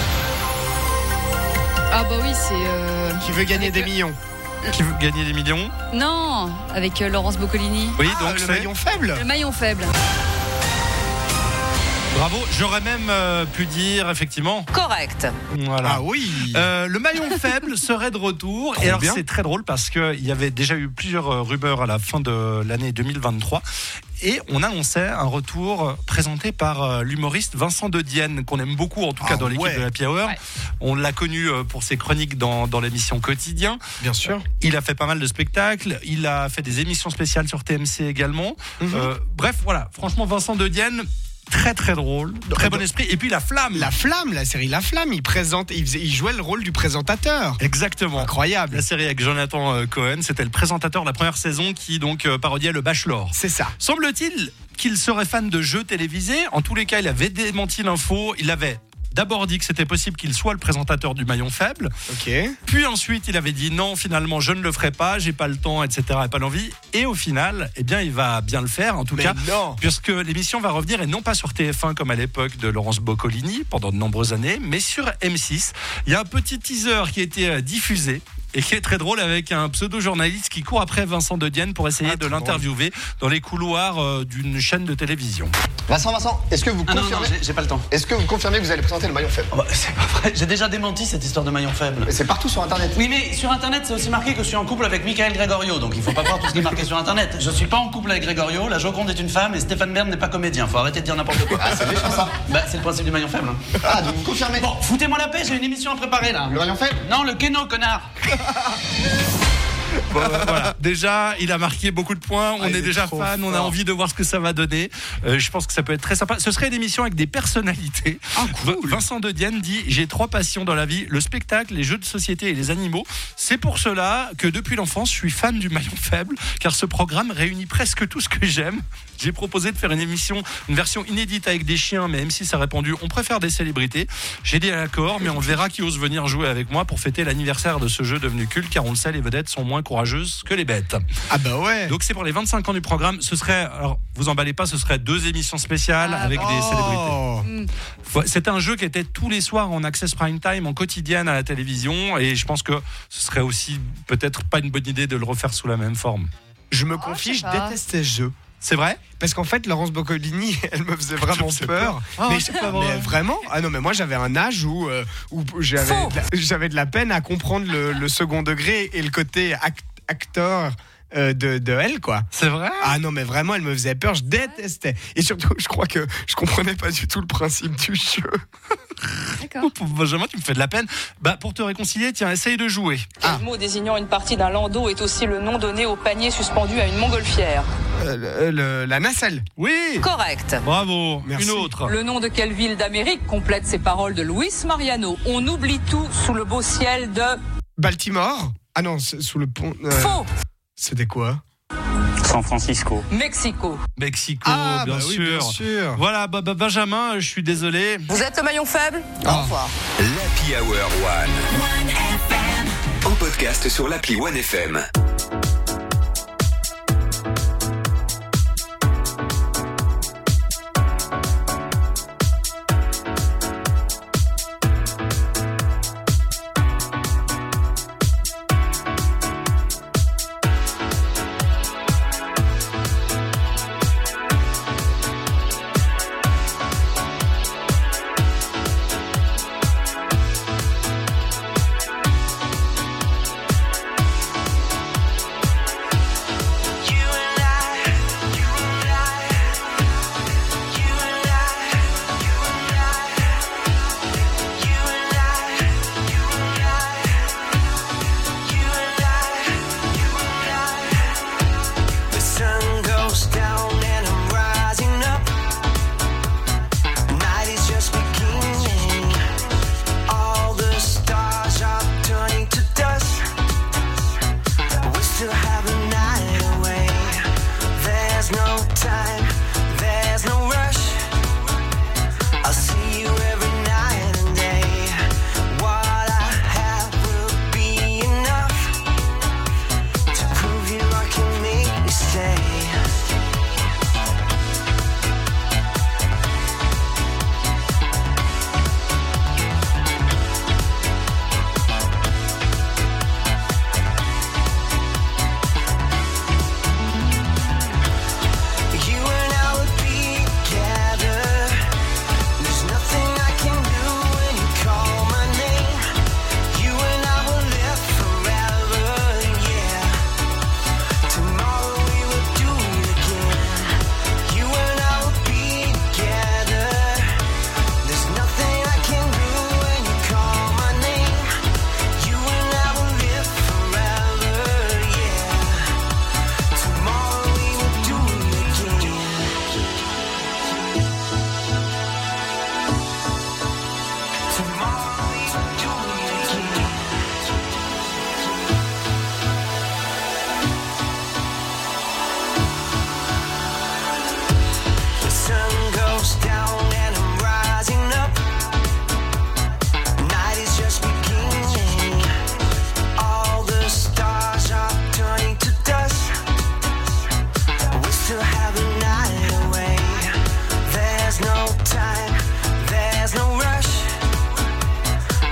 Ah bah oui, c'est... Euh... Qui veut gagner des millions? Qui veut gagner des millions? Non, avec euh, Laurence Boccolini. Oui, Ah, donc le c'est... maillon faible. Le maillon faible. Bravo, j'aurais même euh, pu dire effectivement. Correct. Voilà. Ah oui. Euh, le maillon faible serait de retour. Trop Et alors bien. c'est très drôle parce qu'il y avait déjà eu plusieurs euh, rumeurs à la fin de l'année deux mille vingt-trois. Et on annonçait un retour euh, présenté par euh, l'humoriste Vincent De Dienne, qu'on aime beaucoup en tout cas Ah dans l'équipe ouais. de Happy Hour. Ouais. On l'a connu euh, pour ses chroniques dans, dans l'émission Quotidien. Bien sûr. Il a fait pas mal de spectacles. Il a fait des émissions spéciales sur T M C également. Mhm. Euh, bref, voilà. Franchement, Vincent De Dienne, très très drôle, très bon donc- esprit. Et puis la flamme. La Flamme, la série La Flamme, il présente, il, faisait- il jouait le rôle du présentateur. Exactement. Incroyable. La série avec Jonathan euh, Cohen, c'était le présentateur de la première saison qui donc euh, parodiait le Bachelor. C'est ça. Semble-t-il qu'il serait fan de jeux télévisés. En tous les cas, il avait démenti l'info. Il avait d'abord dit que c'était possible qu'il soit le présentateur du maillon faible. Ok. Puis ensuite, il avait dit non, finalement, je ne le ferai pas, j'ai pas le temps, et cetera, et pas l'envie. Et au final, eh bien, il va bien le faire, en tout Mais cas, non. puisque l'émission va revenir, et non pas sur T F un comme à l'époque de Laurence Boccolini pendant de nombreuses années, mais sur M six. Il y a un petit teaser qui a été euh, diffusé. Et qui est très drôle avec un pseudo-journaliste qui court après Vincent De Dienne pour essayer Ah, de trop l'interviewer dans les couloirs euh, d'une chaîne de télévision. Vincent, Vincent, est-ce que vous Ah non, confirmez non, j'ai- j'ai pas le temps. Est-ce que vous confirmez que vous allez présenter le maillon faible? Oh bah, c'est pas vrai, j'ai déjà démenti cette histoire de maillon faible. Mais c'est partout sur internet. Oui, mais sur internet, c'est aussi marqué que je suis en couple avec Michael Gregorio, donc il faut pas croire tout ce qui est marqué sur internet. Je suis pas en couple avec Gregorio, la Joconde est une femme et Stéphane Bern n'est pas comédien. Faut arrêter de dire n'importe quoi. Ah, c'est méchant ça. Bah, c'est le principe du maillon faible. hein. Ah, donc vous confirmez? Bon, foutez-moi la paix, j'ai une émission à préparer là. Le maillon faible? Non, le Keno, connard. Bon, euh, voilà. Déjà, il a marqué beaucoup de points. On Ah, il est, est déjà trop fan. On a fort. envie de voir ce que ça va donner. Euh, je pense que ça peut être très sympa. Ce serait une émission avec des personnalités. Ah, cool. V- Vincent De Dienne dit: j'ai trois passions dans la vie, le spectacle, les jeux de société et les animaux. C'est pour cela que depuis l'enfance, je suis fan du maillon faible, car ce programme réunit presque tout ce que j'aime. J'ai proposé de faire une émission, une version inédite avec des chiens, mais M six a répondu: on préfère des célébrités. J'ai dit à l'accord, mais on verra qui ose venir jouer avec moi pour fêter l'anniversaire de ce jeu devenu culte, car on le sait, les vedettes sont moins courageuses que les bêtes. Ah bah ouais. Donc c'est pour les vingt-cinq ans du programme. Ce serait, alors vous emballez pas, ce serait deux émissions spéciales Ah, avec des Oh. célébrités. Ouais, C'était un jeu qui était tous les soirs en access prime time, en quotidienne à la télévision, et je pense que ce serait aussi peut-être pas une bonne idée de le refaire sous la même forme. Je me Oh, confie, je je sais pas. détestais ce jeu. C'est vrai? Parce qu'en fait, Laurence Boccolini, elle me faisait vraiment Ça me fait peur. peur. Ah, mais, c'est pas vrai. mais vraiment? Ah non, mais moi j'avais un âge où, euh, où j'avais, Faux. de la- j'avais de la peine à comprendre le, le second degré et le côté act- acteur euh, de, de elle, quoi. C'est vrai? Ah non, mais vraiment, elle me faisait peur, je détestais. Et surtout, je crois que je comprenais pas du tout le principe du jeu. D'accord. Benjamin, tu me fais de la peine. Bah, pour te réconcilier, tiens, essaye de jouer. Le mot désignant une partie d'un landau est aussi le nom donné au panier suspendu à une montgolfière. Euh, le- le- la nacelle. Oui! Correct. Bravo! Merci. Une autre. Le nom de quelle ville d'Amérique complète ces paroles de Luis Mariano? On oublie tout sous le beau ciel de... Baltimore. Ah non, c'est sous le pont. euh, Faux. C'était quoi? San Francisco. Mexico. Mexico, Ah, bien, bah oui, sûr. bien sûr. Voilà, bah, bah, Benjamin, je suis désolé. Vous êtes le maillon faible? Au revoir. L'Happy Hour One. En podcast sur l'appli One F M.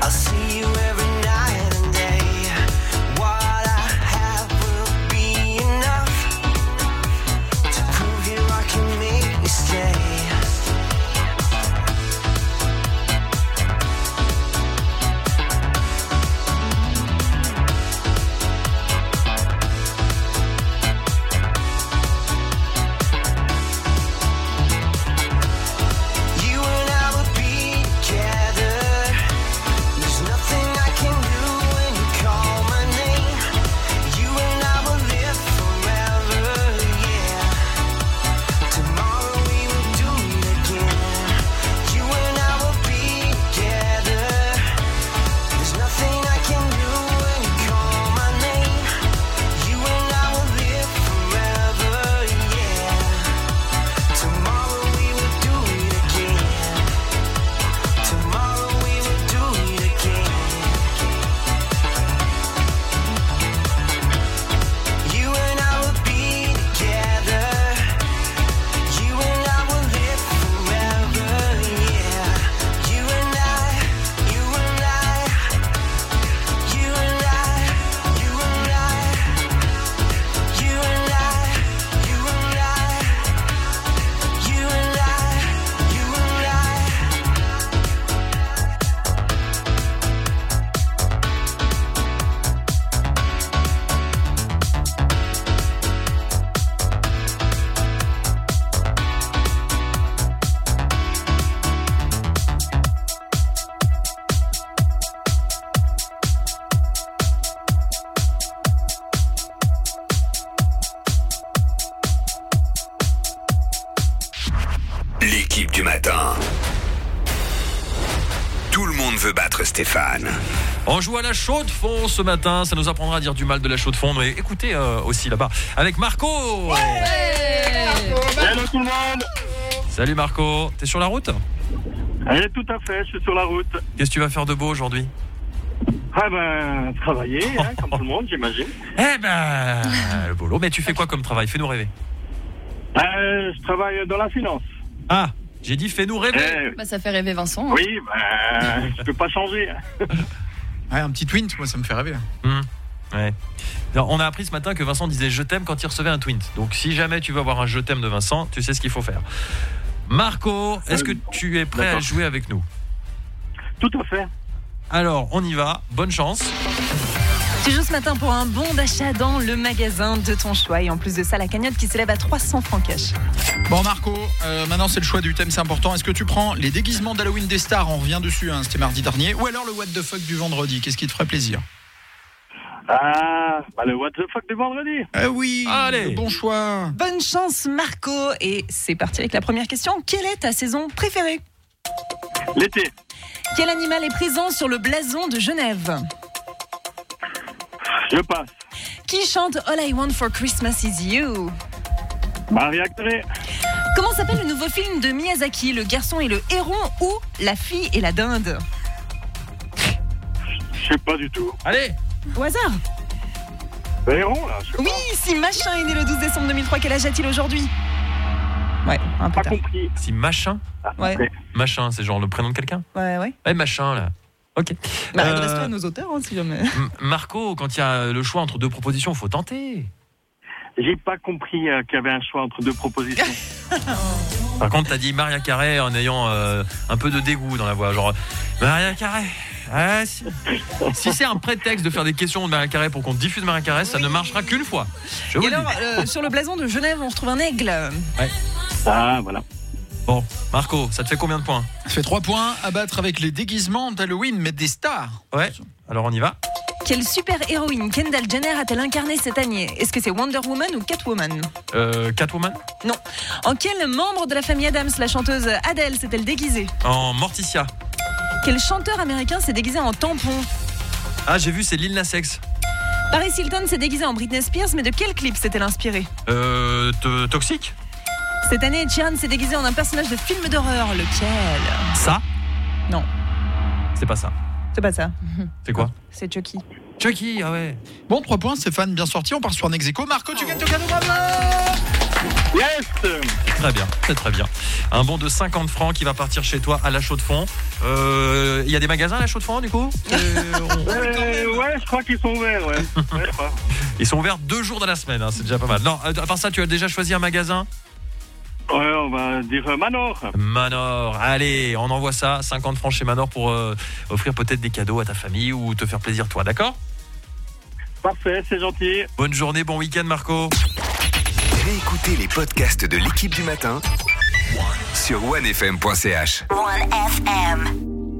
I'll see you every night and day. What I have will be enough to prove you I can make me stay. L'équipe du matin. Tout le monde veut battre Stéphane. On joue à la chaude fond ce matin. Ça nous apprendra à dire du mal de la chaude fond. Mais écoutez euh, aussi là-bas avec Marco. Ouais Hello tout le monde. Salut Marco. T'es sur la route? Eh, tout à fait, je suis sur la route. Qu'est-ce que tu vas faire de beau aujourd'hui? Ah ben, travailler, hein, comme tout le monde, j'imagine. Eh ben, le boulot. Mais tu fais quoi comme travail? Fais-nous rêver. Euh, je travaille dans la finance. Ah, j'ai dit fais-nous rêver. Eh, Bah, ça fait rêver Vincent. hein. oui, ben, je peux pas changer. Ouais, un petit twint, moi ça me fait rêver. Mmh. Ouais. Alors, on a appris ce matin que Vincent disait je t'aime quand il recevait un twint. Donc si jamais tu veux avoir un je t'aime de Vincent, tu sais ce qu'il faut faire. Marco, est-ce que tu es prêt à D'accord. jouer avec nous? Tout à fait. Alors, on y va. Bonne chance. Tu joues ce matin pour un bon d'achat dans le magasin de ton choix. Et en plus de ça, la cagnotte qui s'élève à trois cents francs cash. Bon Marco, euh, maintenant c'est le choix du thème, c'est important. Est-ce que tu prends les déguisements d'Halloween des stars, on revient dessus, hein, c'était mardi dernier, ou alors le what the fuck du vendredi? Qu'est-ce qui te ferait plaisir? Ah, bah le what the fuck du vendredi. Ah oui, Allez. le bon choix. Bonne chance Marco. Et c'est parti avec la première question. Quelle est ta saison préférée? L'été. Quel animal est présent sur le blason de Genève? Je passe. Qui chante All I Want for Christmas Is You? Maria Carré. Comment s'appelle le nouveau film de Miyazaki, Le garçon et le héron ou La fille et la dinde? Je sais pas du tout. Allez. Au hasard. Le héron là, je sais Oui, si Machin est né le douze décembre deux mille trois, quel âge a-t-il aujourd'hui? Ouais, un peu pas tard. compris. Si Machin. Ouais, Machin, c'est genre le prénom de quelqu'un? ouais, ouais. Eh, Machin, là. Ok. Bah, Euh, adresse-toi à nos auteurs, hein, si jamais. M- Marco, quand il y a le choix entre deux propositions, il faut tenter. J'ai pas compris euh, qu'il y avait un choix entre deux propositions. Par contre, t'as dit Maria Carré en ayant euh, un peu de dégoût dans la voix. Genre, Maria Carré. Ah, si si c'est un prétexte de faire des questions de Maria Carré pour qu'on diffuse Maria Carré, ça ne marchera qu'une fois. Je vous Et le alors, dis. euh, sur le blason de Genève, on retrouve un aigle. Ah, voilà. Bon, Marco, ça te fait combien de points? Ça fait trois points à battre avec les déguisements d'Halloween, mais des stars. Ouais, alors on y va. Quelle super-héroïne Kendall Jenner a-t-elle incarné cette année? Est-ce que c'est Wonder Woman ou Catwoman? Euh, Catwoman? Non. En quel membre de la famille Adams la chanteuse Adele s'est-elle déguisée? En Morticia. Quel chanteur américain s'est déguisé en tampon? Ah, j'ai vu, c'est Lil Nas X. Paris Hilton s'est déguisée en Britney Spears, mais de quel clip s'est-elle inspirée? Euh, t- Toxique? Cette année, Sheeran s'est déguisée en un personnage de film d'horreur. Lequel? Ça? Non, C'est pas ça. c'est pas ça. C'est quoi? C'est Chucky. Chucky, ah ouais. Bon, trois points, Stéphane, bien sorti, on part sur un ex-aequo. Marco, tu gagnes ton cadeau, bravo. Yes. Très bien, c'est très bien. Un bon de cinquante francs qui va partir chez toi à La Chaux-de-Fonds. Il euh, y a des magasins à La Chaux-de-Fonds du coup? euh, Ouais, je crois qu'ils sont ouverts, ouais. ouais je crois. Ils sont ouverts deux jours dans la semaine, hein, c'est déjà pas mal. Non, à part ça, tu as déjà choisi un magasin? Ouais, on va dire Manor. Manor, allez, on envoie ça, cinquante francs chez Manor pour euh, offrir peut-être des cadeaux à ta famille ou te faire plaisir toi, d'accord? Parfait, c'est gentil. Bonne journée, bon week-end Marco. Réécoutez les podcasts de l'équipe du matin sur one f m point c h. one F M.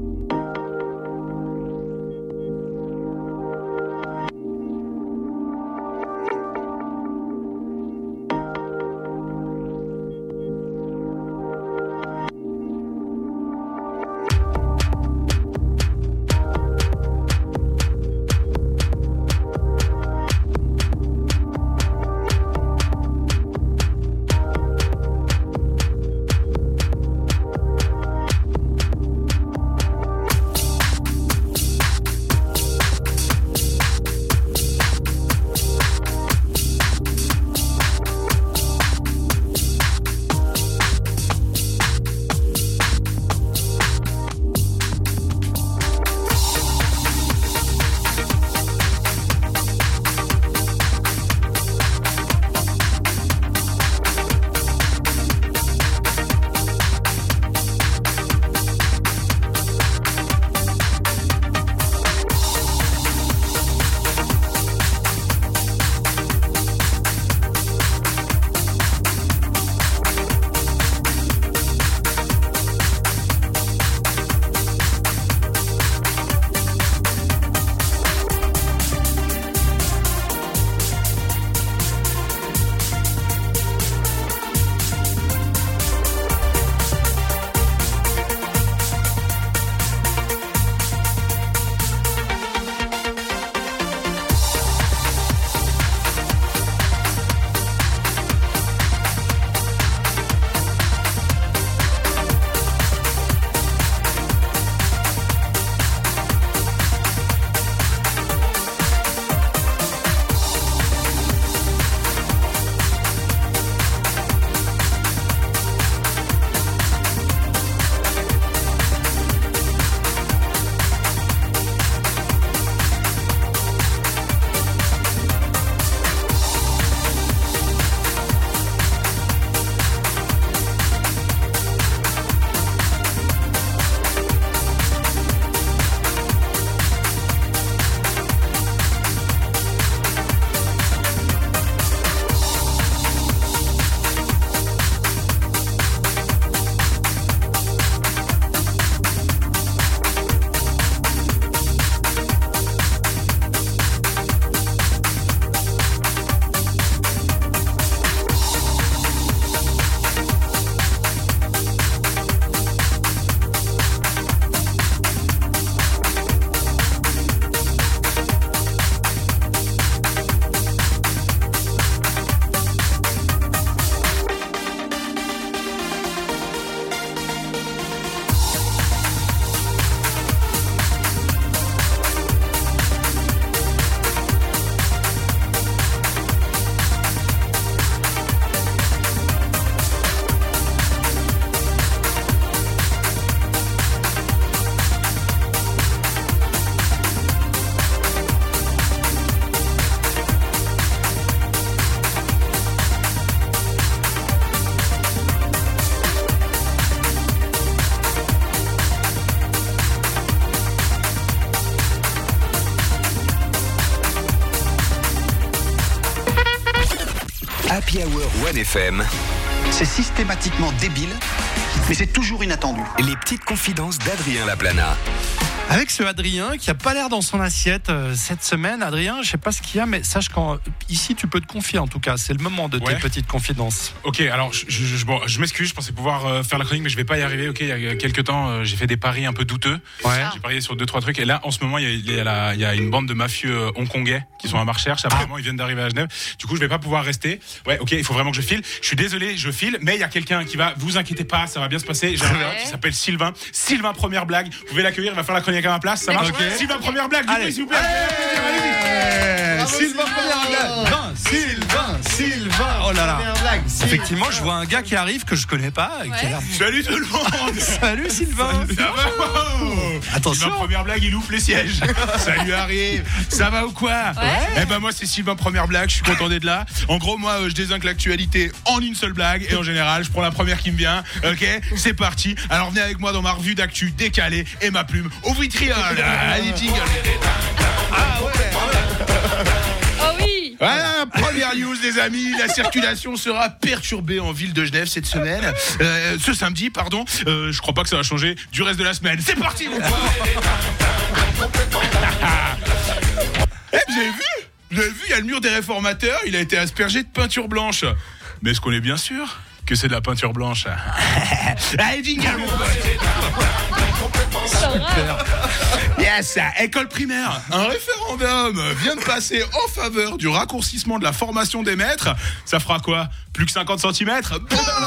Happy Hour one F M. C'est systématiquement débile, mais c'est toujours inattendu. Les petites confidences d'Adrien Laplana. Avec ce Adrien qui a pas l'air dans son assiette euh, cette semaine. Adrien, je sais pas ce qu'il y a, mais sache qu'en ici tu peux te confier en tout cas. C'est le moment de tes Ouais. petites confidences. Ok, alors je, je, je, bon, je m'excuse, je pensais pouvoir euh, faire la chronique, mais je vais pas y arriver. Ok, il y a quelques temps, euh, j'ai fait des paris un peu douteux. Ouais. J'ai parié sur deux trois trucs, et là, en ce moment, il y a, il y a, la- il y a une bande de mafieux euh, hongkongais qui sont à ma recherche. Apparemment, ils viennent d'arriver à Genève. Du coup, je vais pas pouvoir rester. Ouais, ok, il faut vraiment que je file. Je suis désolé, je file, mais il y a quelqu'un qui va. Vous inquiétez pas, ça va bien se passer. J'ai un gars qui s'appelle Sylvain. Sylvain, première blague. Vous pouvez l'accueillir. Il va faire la chronique venez qu'à ma place, ça marche. Ok. Sylvain, première blague, du Allez. coup, s'il vous plaît. Eh, Sylvain, première blague. Sylvain, Sylvain. Oh là là. Effectivement, je vois un gars qui arrive que je connais pas. Qui a l'air... Salut tout le monde. Salut Sylvain. Ça va? Attention. Sylvain, première blague, il ouvre les sièges. Ça lui arrive. Ça va ou quoi? Eh ben moi c'est Sylvain, première blague, je suis content d'être là. En gros, moi euh, je désinque l'actualité en une seule blague et en général, je prends la première qui me vient. Ok, c'est parti. Alors venez avec moi dans ma revue d'actu décalée et ma plume au vitriol. Allez, jingle. Ah ouais. Oh oui. Voilà, première news les amis, la circulation sera perturbée en ville de Genève cette semaine, euh, ce samedi pardon, euh, je crois pas que ça va changer du reste de la semaine. C'est parti mon pote. Eh, vous avez vu? Vous avez vu, il y a le mur des réformateurs, il a été aspergé de peinture blanche. Mais est-ce qu'on est bien sûr que c'est de la peinture blanche? Allez, jingle mon pote. Super. Yes, école primaire. Un référendum vient de passer en faveur du raccourcissement de la formation des maîtres. Ça fera quoi? Plus que cinquante centimètres?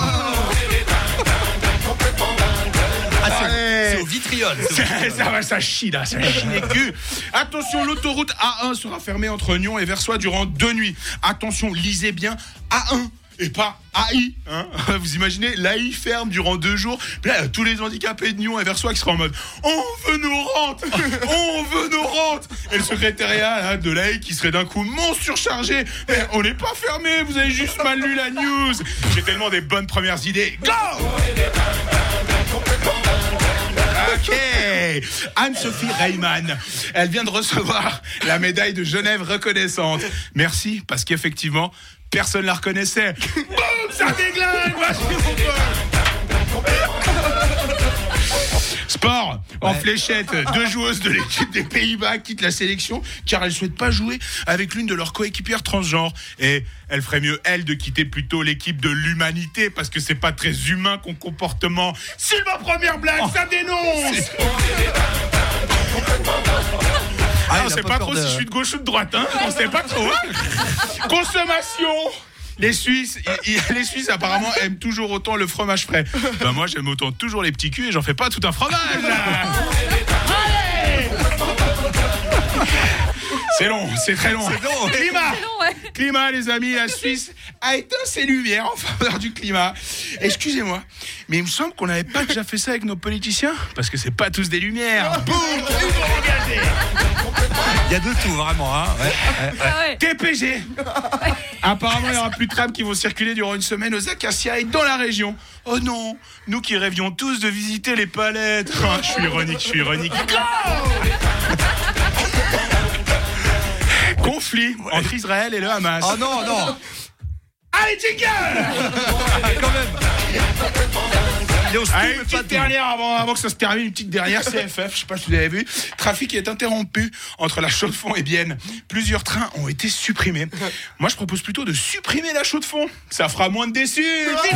Ah, c'est, c'est au vitriol. Ça, ça va, ça chie là, ça chie les culs. Attention, l'autoroute A un sera fermée entre Nyon et Versoix durant deux nuits. Attention, lisez bien A un. Et pas A I, hein. Vous imaginez, l'A I ferme durant deux jours. Puis là, tous les handicapés de Nyon et Versoix qui seront en mode on veut nos rentes, on veut nos rentes. Et le secrétariat là, de l'A I qui serait d'un coup monstre surchargé. Eh, on n'est pas fermé, vous avez juste mal lu la news. J'ai tellement des bonnes premières idées. Go! Ok, Anne-Sophie Reimann, elle vient de recevoir la médaille de Genève reconnaissante. Merci, parce qu'effectivement, personne la reconnaissait. Boum, ça déglingue, vas-y mon pote. Sport, en Ouais. fléchette, deux joueuses de l'équipe des Pays-Bas quittent la sélection car elles ne souhaitent pas jouer avec l'une de leurs coéquipières transgenres. Et elle ferait mieux, elle, de quitter plutôt l'équipe de l'humanité parce que c'est pas très humain qu'on comportement. Sylvain, première blague, oh, ça dénonce. Ah, on sait pas, pas trop de... si je suis de gauche ou de droite, hein. On sait pas trop. Hein. Consommation. Les Suisses, y, y, les Suisses apparemment aiment toujours autant le fromage frais. Ben moi j'aime autant toujours les petits culs et j'en fais pas tout un fromage. Allez. C'est long, c'est très long. C'est long. Climat. C'est long, ouais. Climat, les amis, la Suisse a éteint ses lumières en faveur du climat. Excusez-moi, mais il me semble qu'on n'avait pas déjà fait ça avec nos politiciens, parce que c'est pas tous des lumières. Boum, ils vont engager. Il y a de tout, vraiment. Hein. Ouais, ouais, ouais. Ah ouais. T P G. Apparemment, il n'y aura plus de trams qui vont circuler durant une semaine aux Acacias et dans la région. Oh non, nous qui rêvions tous de visiter les palettes. Oh, je suis ironique, je suis ironique. Conflit entre Israël et le Hamas. Oh non, non. Allez, jingle. Quand même. Allez, une petite dernière avant, avant que ça se termine, une petite dernière C F F, je sais pas si vous avez vu. Trafic est interrompu entre la Chaux-de-Fonds et Bienne. Plusieurs trains ont été supprimés. Moi, je propose plutôt de supprimer la Chaux-de-Fonds. Ça fera moins de déçus.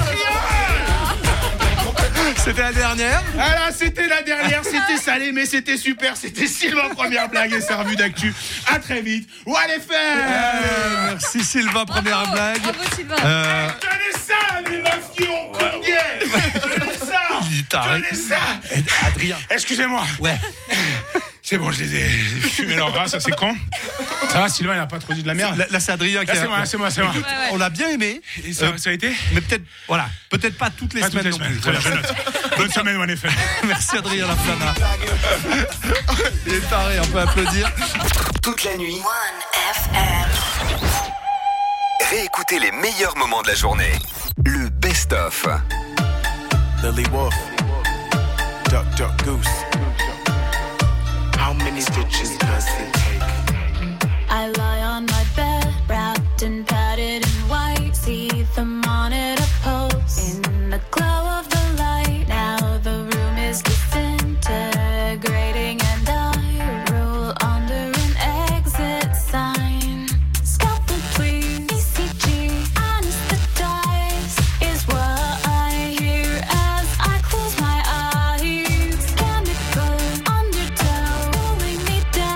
C'était la dernière. Ah là, c'était la dernière, c'était salé, mais c'était super. C'était Sylvain, première blague et sa revue d'actu. À très vite. Allez faire. Euh, merci Sylvain, première Bravo. blague. Bravo Sylvain. Euh... Tenez ça, les mafions. Tenez ça. Tenez ça. Adrien. Excusez-moi. Ouais. C'est bon, je les ai fumés leur gras, ça c'est con. Ça va, Sylvain, il a pas trop dit de la merde. Là, là c'est Adrien qui là, a... c'est moi, c'est moi, c'est moi. Ouais, ouais. On l'a bien aimé. Et ça, euh, ça a été. Mais peut-être, voilà, peut-être pas toutes les pas semaines toutes les non semaines. plus. Voilà, je note. Bonne semaine, en effet. Merci Adrien Laflana. Il est taré, on peut applaudir. Toute la nuit. Réécoutez les meilleurs moments de la journée. Le best-of. Lily Wolf, Duck Duck Goose. How many stitches does it take? I lie on my bed, wrapped and padded in white. See the monitor pose in the glow of the light. Now the room is disintegrating, and I roll under an exit sign. Scalpel, please. E C G, anesthetize is what I hear as I close my eyes. Chemical undertow pulling me down.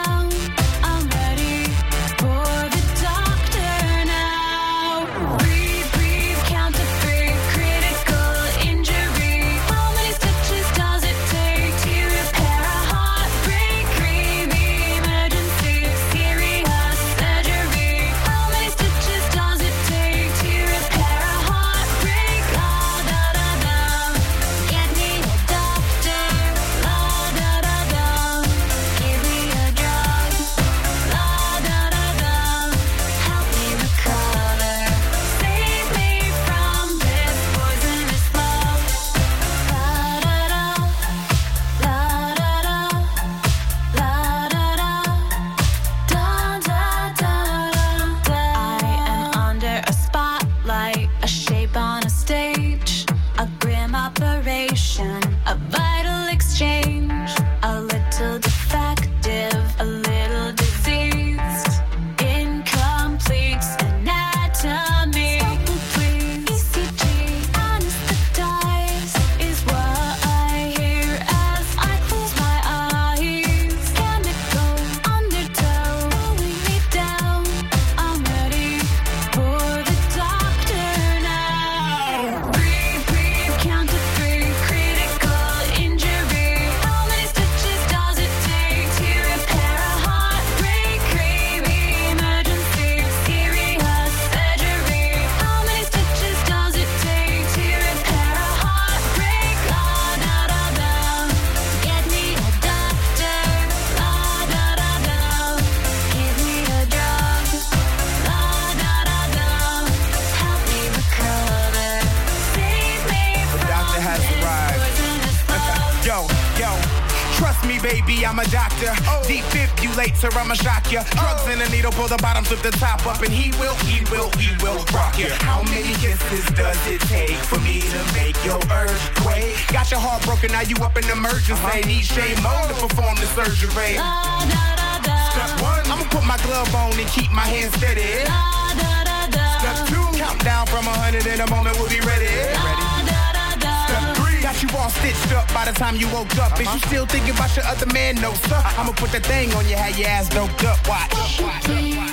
a doctor. Defibrillate her, I'ma shock ya. Drugs in a needle, pull the bottom, flip the top up, and he will, he will, he will rock ya. How many kisses does it take for me to make your earthquake? Got your heart broken, now you up in emergency. Uh-huh. Need Shane Mo to perform the surgery. Da, da, da, da. Step one, I'ma put my glove on and keep my hands steady. Da, da, da, da. Step two, count down from a hundred in a moment, we'll be ready. Da, ready. Da, da, da. Step three, got you all stitched up by the time you woke up. Uh-huh. Is you still thinking about your other man? No, sir. Uh-huh. I'ma put that thing on you, have your ass doped up. Watch. Watch.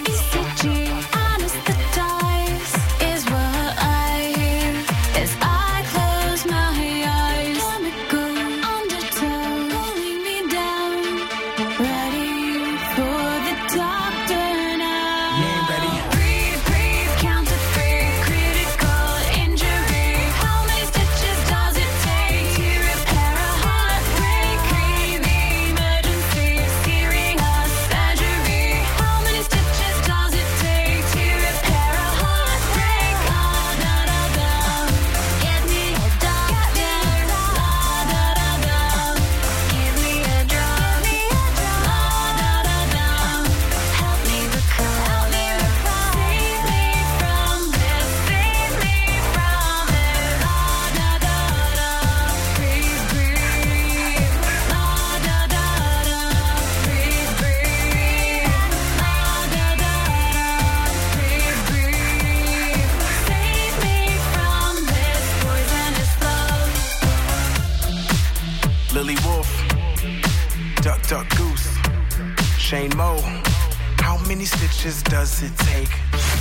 Shane Mo, how many stitches does it take?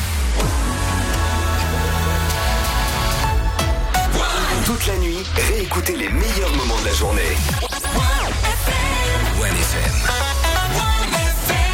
Toute la nuit, réécoutez les meilleurs moments de la journée. One F M.